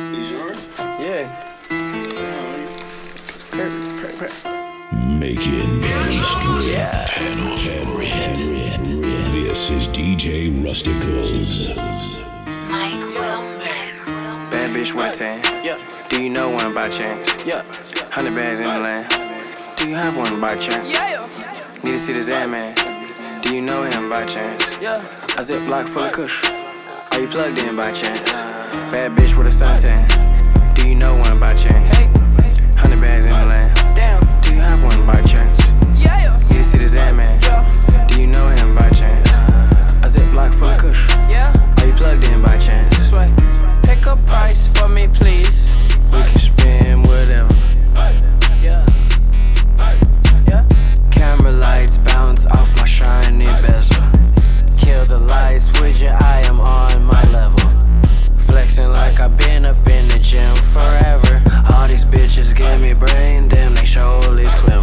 These yours? Yeah. It's perfect. Making Benham Strip. Henry. This is DJ Rusticals. Mike Will. Bad bitch with a tan. Yeah. Do you know one by chance? Yeah. 100 bags in the land. Do you have one by chance? Yeah. Need to see this ad man. Do you know him by chance? Yeah. A Ziploc full of kush. Are you plugged in by chance? Bad bitch with a suntan. Do you know one by chance? 100 bags in the land. Damn. Do you have one by chance? Yeah. Need to see this ad man. Do you know him by chance? A Ziploc full of kush. Yeah. Are you plugged in by chance? Sweat. Pick a price for me, please. We can spend whatever. Yeah. Yeah. Camera lights bounce off my shiny bezel. Kill the lights with you, I am on my level. Flexing like I've been up in the gym forever. All these bitches give me brain, damn, they show is clever.